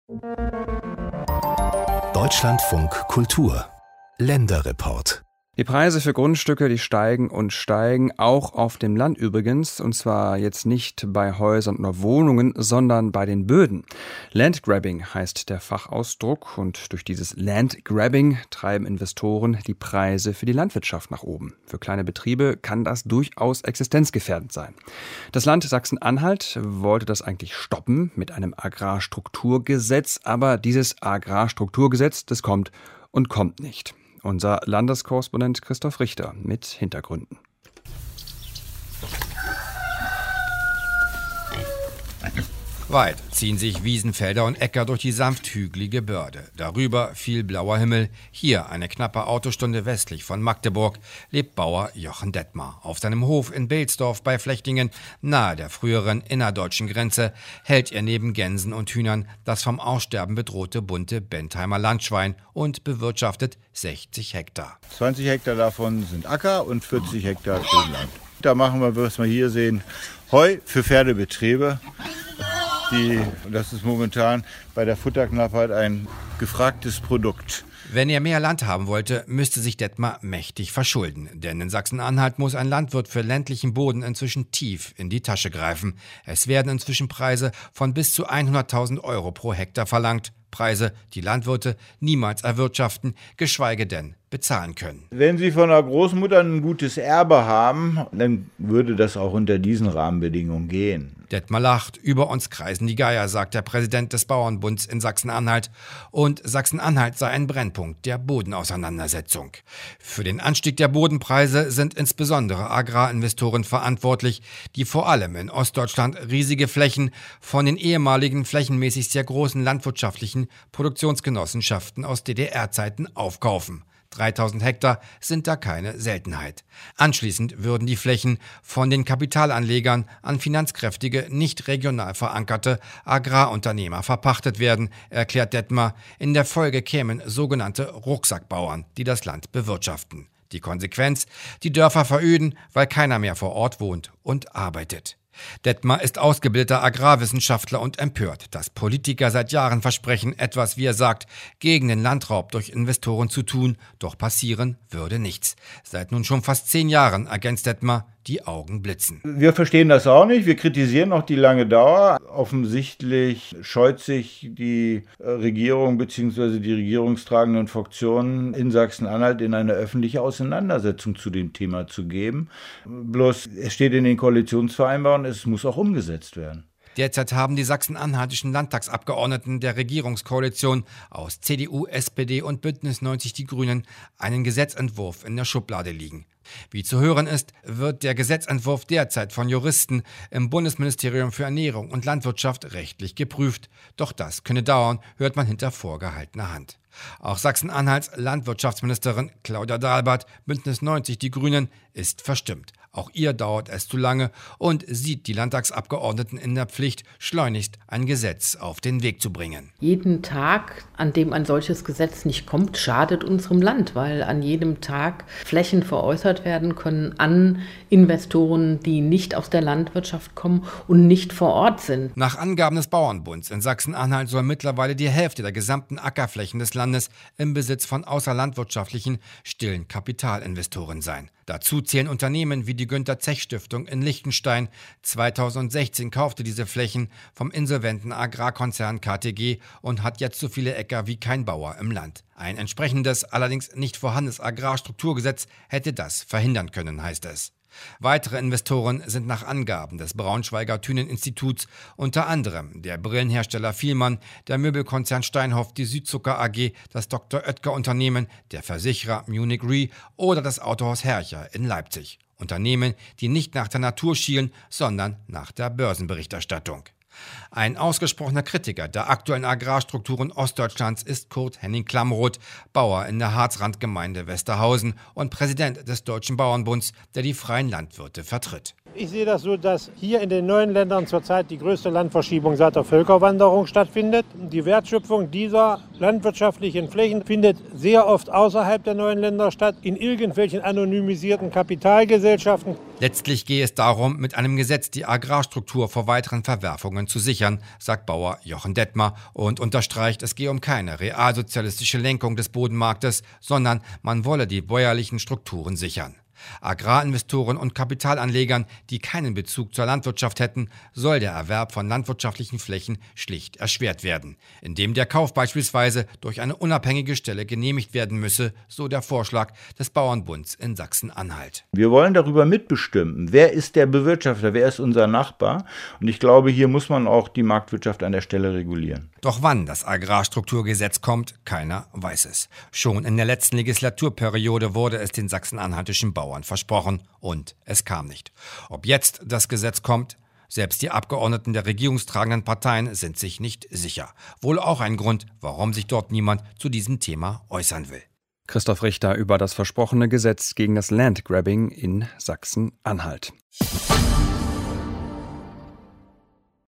Deutschlandfunk Kultur Länderreport. Die Preise für Grundstücke, die steigen und steigen, auch auf dem Land übrigens, und zwar jetzt nicht bei Häusern oder Wohnungen, sondern bei den Böden. Landgrabbing heißt der Fachausdruck, und durch dieses Landgrabbing treiben Investoren die Preise für die Landwirtschaft nach oben. Für kleine Betriebe kann das durchaus existenzgefährdend sein. Das Land Sachsen-Anhalt wollte das eigentlich stoppen mit einem Agrarstrukturgesetz, aber dieses Agrarstrukturgesetz, das kommt und kommt nicht. Unser Landeskorrespondent Christoph Richter mit Hintergründen. Weit ziehen sich Wiesenfelder und Äcker durch die sanft hügelige Börde. Darüber viel blauer Himmel. Hier, eine knappe Autostunde westlich von Magdeburg, lebt Bauer Jochen Detmar. Auf seinem Hof in Belsdorf bei Flechtingen, nahe der früheren innerdeutschen Grenze, hält er neben Gänsen und Hühnern das vom Aussterben bedrohte bunte Bentheimer Landschwein und bewirtschaftet 60 Hektar. 20 Hektar davon sind Acker und 40 Hektar Grünland. Da machen wir, was wir hier sehen, Heu für Pferdebetriebe. Das ist momentan bei der Futterknappheit ein gefragtes Produkt. Wenn er mehr Land haben wollte, müsste sich Detmar mächtig verschulden. Denn in Sachsen-Anhalt muss ein Landwirt für ländlichen Boden inzwischen tief in die Tasche greifen. Es werden inzwischen Preise von bis zu 100.000 Euro pro Hektar verlangt. Preise, die Landwirte niemals erwirtschaften, geschweige denn bezahlen können. Wenn Sie von der Großmutter ein gutes Erbe haben, dann würde das auch unter diesen Rahmenbedingungen gehen. Detmar lacht, über uns kreisen die Geier, sagt der Präsident des Bauernbunds in Sachsen-Anhalt. Und Sachsen-Anhalt sei ein Brennpunkt der Bodenauseinandersetzung. Für den Anstieg der Bodenpreise sind insbesondere Agrarinvestoren verantwortlich, die vor allem in Ostdeutschland riesige Flächen von den ehemaligen flächenmäßig sehr großen landwirtschaftlichen Produktionsgenossenschaften aus DDR-Zeiten aufkaufen. 3000 Hektar sind da keine Seltenheit. Anschließend würden die Flächen von den Kapitalanlegern an finanzkräftige, nicht regional verankerte Agrarunternehmer verpachtet werden, erklärt Detmar. In der Folge kämen sogenannte Rucksackbauern, die das Land bewirtschaften. Die Konsequenz: die Dörfer veröden, weil keiner mehr vor Ort wohnt und arbeitet. Detmar ist ausgebildeter Agrarwissenschaftler und empört, dass Politiker seit Jahren versprechen, etwas, wie er sagt, gegen den Landraub durch Investoren zu tun, doch passieren würde nichts. Seit nun schon fast 10 Jahren, ergänzt Detmar, die Augen blitzen. Wir verstehen das auch nicht. Wir kritisieren auch die lange Dauer. Offensichtlich scheut sich die Regierung bzw. die regierungstragenden Fraktionen in Sachsen-Anhalt in eine öffentliche Auseinandersetzung zu dem Thema zu geben. Bloß es steht in den Koalitionsvereinbarungen, es muss auch umgesetzt werden. Derzeit haben die sachsen-anhaltischen Landtagsabgeordneten der Regierungskoalition aus CDU, SPD und Bündnis 90 Die Grünen einen Gesetzentwurf in der Schublade liegen. Wie zu hören ist, wird der Gesetzentwurf derzeit von Juristen im Bundesministerium für Ernährung und Landwirtschaft rechtlich geprüft. Doch das könne dauern, hört man hinter vorgehaltener Hand. Auch Sachsen-Anhalts Landwirtschaftsministerin Claudia Dalbert, Bündnis 90 Die Grünen, ist verstimmt. Auch ihr dauert es zu lange und sieht die Landtagsabgeordneten in der Pflicht, schleunigst ein Gesetz auf den Weg zu bringen. Jeden Tag, an dem ein solches Gesetz nicht kommt, schadet unserem Land, weil an jedem Tag Flächen veräußert werden können an Investoren, die nicht aus der Landwirtschaft kommen und nicht vor Ort sind. Nach Angaben des Bauernbunds in Sachsen-Anhalt soll mittlerweile die Hälfte der gesamten Ackerflächen des Landes im Besitz von außerlandwirtschaftlichen, stillen Kapitalinvestoren sein. Dazu zählen Unternehmen wie die Günther-Zech-Stiftung in Liechtenstein. 2016 kaufte diese Flächen vom insolventen Agrarkonzern KTG und hat jetzt so viele Äcker wie kein Bauer im Land. Ein entsprechendes, allerdings nicht vorhandenes Agrarstrukturgesetz hätte das verhindern können, heißt es. Weitere Investoren sind nach Angaben des Braunschweiger Thünen-Instituts unter anderem der Brillenhersteller Vielmann, der Möbelkonzern Steinhoff, die Südzucker AG, das Dr. Oetker-Unternehmen, der Versicherer Munich Re oder das Autohaus Hercher in Leipzig. Unternehmen, die nicht nach der Natur schielen, sondern nach der Börsenberichterstattung. Ein ausgesprochener Kritiker der aktuellen Agrarstrukturen Ostdeutschlands ist Kurt Henning Klamroth, Bauer in der Harzrandgemeinde Westerhausen und Präsident des Deutschen Bauernbunds, der die freien Landwirte vertritt. Ich sehe das so, dass hier in den neuen Ländern zurzeit die größte Landverschiebung seit der Völkerwanderung stattfindet. Die Wertschöpfung dieser landwirtschaftlichen Flächen findet sehr oft außerhalb der neuen Länder statt, in irgendwelchen anonymisierten Kapitalgesellschaften. Letztlich gehe es darum, mit einem Gesetz die Agrarstruktur vor weiteren Verwerfungen zu sichern, sagt Bauer Jochen Detmer und unterstreicht, es gehe um keine realsozialistische Lenkung des Bodenmarktes, sondern man wolle die bäuerlichen Strukturen sichern. Agrarinvestoren und Kapitalanlegern, die keinen Bezug zur Landwirtschaft hätten, soll der Erwerb von landwirtschaftlichen Flächen schlicht erschwert werden, indem der Kauf beispielsweise durch eine unabhängige Stelle genehmigt werden müsse, so der Vorschlag des Bauernbunds in Sachsen-Anhalt. Wir wollen darüber mitbestimmen, wer ist der Bewirtschafter, wer ist unser Nachbar. Und ich glaube, hier muss man auch die Marktwirtschaft an der Stelle regulieren. Doch wann das Agrarstrukturgesetz kommt, keiner weiß es. Schon in der letzten Legislaturperiode wurde es den sachsen-anhaltischen Bauern versprochen und es kam nicht. Ob jetzt das Gesetz kommt? Selbst die Abgeordneten der regierungstragenden Parteien sind sich nicht sicher. Wohl auch ein Grund, warum sich dort niemand zu diesem Thema äußern will. Christoph Richter über das versprochene Gesetz gegen das Landgrabbing in Sachsen-Anhalt.